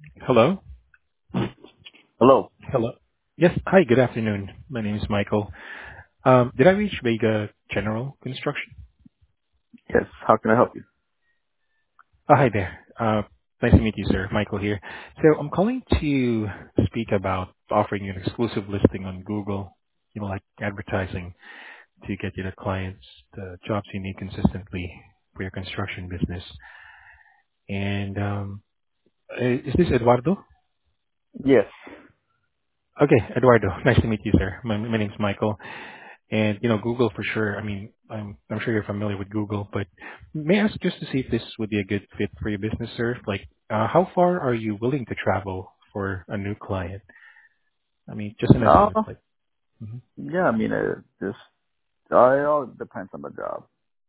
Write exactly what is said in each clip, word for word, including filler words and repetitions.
Hello? Hello. Hello. Yes. Hi, good afternoon. My name is Michael. Um, Did I reach Vega General Construction? Yes. How can I help you? Oh, hi there. Uh, Nice to meet you, sir. Michael here. So I'm calling to speak about offering you an exclusive listing on Google, you know, like advertising to get you the clients, the jobs you need consistently for your construction business. And um, uh, Is this Eduardo? Yes. Okay, Eduardo. Nice to meet you, sir. My my name's Michael. And, you know, Google for sure. I mean, I'm, I'm sure you're familiar with Google, but may I ask just to see if this would be a good fit for your business, sir? Like, uh, how far are you willing to travel for a new client? I mean, just an Uh, estimate, like, mhm. yeah, I mean, it just, uh, it all depends on the job.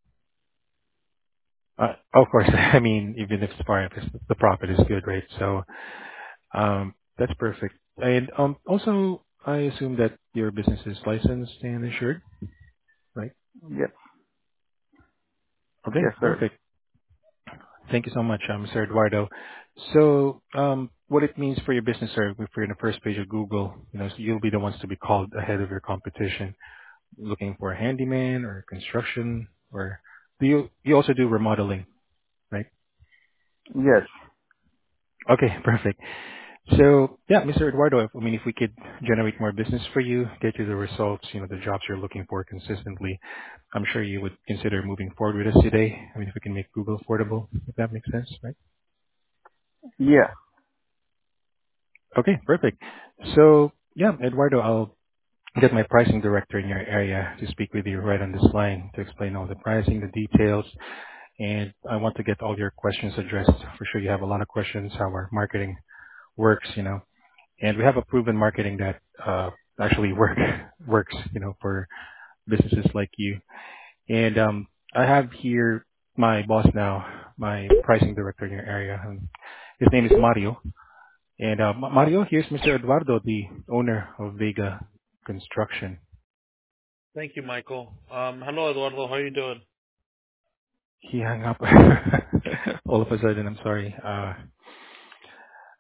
uh, of course, I mean, even if it's far, if it's- the profit is good, right? So, um, that's perfect. And, um, also, I assume that your business is licensed and insured, right? Yes. Okay, Yes, sir. perfect. Thank you so much, um, Mister Eduardo. So, um, what it means for your business, sir, if you're in the first page of Google, you know, so you'll be the ones to be called ahead of your competition, looking for a handyman or construction, or do you you also do remodeling, right? Yes. Okay, perfect. So, yeah, Mister Eduardo, if, I mean, if we could generate more business for you, get you the results, you know, the jobs you're looking for consistently, I'm sure you would consider moving forward with us today. I mean, if we can make Google affordable, if that makes sense, right? Yeah. Okay, perfect. So, yeah, Eduardo, I'll get my pricing director in your area to speak with you right on this line to explain all the pricing, the details, and I want to get all your questions addressed. For sure, you have a lot of questions how our marketing works, you know, and we have a proven marketing that uh, actually work works, you know, for businesses like you. And um, I have here my boss now, my pricing director in your area. And his name is Mario. And uh, Ma- Mario, here's Mister Eduardo, the owner of Vega Construction. Thank you, Michael. Um, hello, Eduardo. How are you doing? He hung up all of a sudden. I'm sorry. Uh,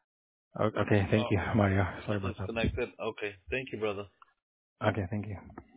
o- okay, thank Oh, you, Mario. I Sorry about that. disconnected. Okay. Thank you, brother. Okay, thank you.